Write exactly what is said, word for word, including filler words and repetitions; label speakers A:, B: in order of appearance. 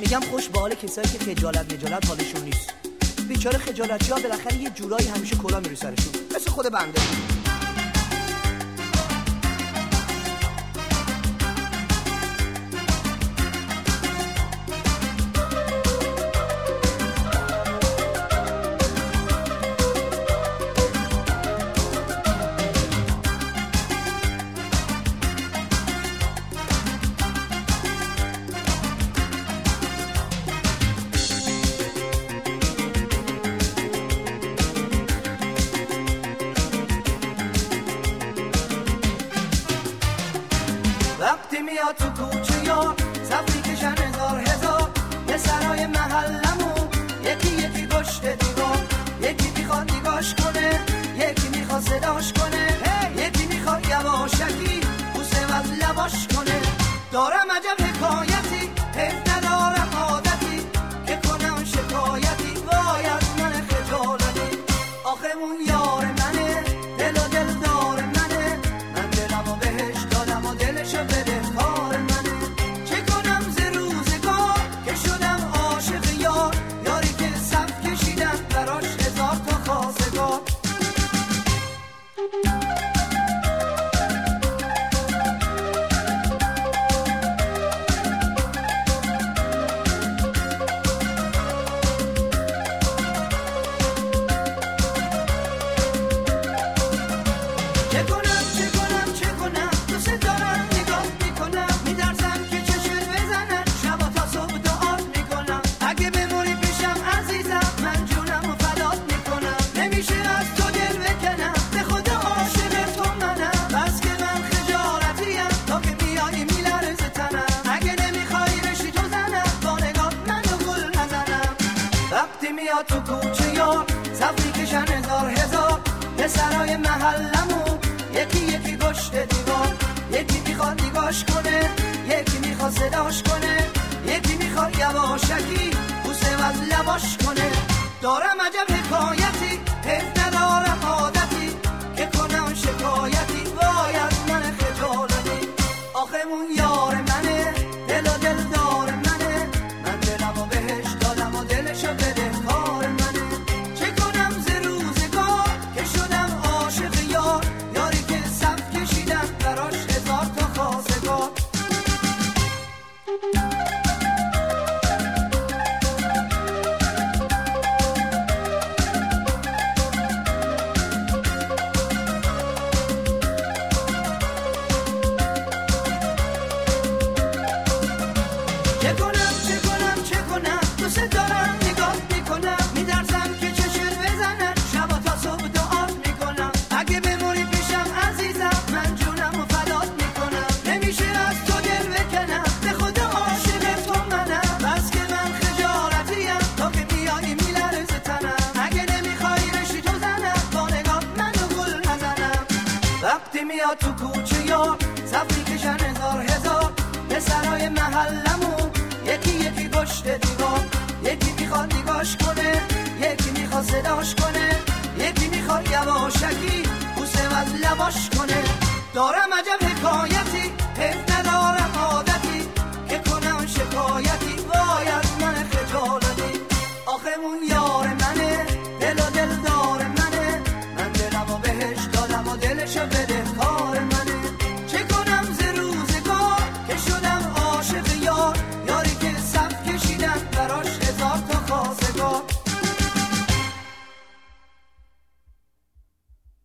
A: میگم خوش به حال کسایی که خجالت نجالت حالشون نیست. بیچاره خجالتی‌ها بالاخره یه جورایی همیشه کلا میره سرشون، مثل خود بنده.
B: وقتی میاد تو کوچه یا صفی کشن هزار هزار یه سرای محلمون یکی یکی گشت دیوار، یکی میخواد نگاش کنه، یکی میخواد صداش کنه، یکی میخواد یواشکی بوسه از لباش کنه. دارم عجب حکایتی حیف ندارم عادتی که کنم شکایتی وای از من خجالتی. آخه اون یار منه دل و دل دار منه، من دلمو بهش دادم و دلشو بده کار منه. چه کنم ز روزگار که شدم عاشق یار، یاری که صف کشیدم براش هزار تا خواستگار. تو کوچه یا صفی کشن هزار هزار یه سرای محلمون یکی یکی گشت دیوار، یکی میخواد نگاش کنه، یکی میخواد صداش کنه، یکی میخواد یواشکی بوسه از لباش کنه. دارم عجب حکایتی حیف ندارم عادتی که کنم شکایتی وای از من خجالتی. آخه اون یار منه دل و دل دار منه، من دلمو بهش دادم و دلشو بده کار منه. چه کنم ز روزگار که شدم عاشق یار، یاری که صف کشیدم براش هزار تا خواستگار. میاد تو کوچه یا صفی کشن هزار هزار یه سرای محلمون یکی یکی گشت دیوار، یکی میخواد نگاش کنه، یکی میخواد صداش کنه، یکی میخواد یواشکی بوسه از لباش کنه. دارم عجب حکایتی حیف ندارم عادتی که کنم شکایتی وای از من خجالتی. آخه اون یار منه دل و دل دار منه، من دلمو بهش دادم و دلشو بده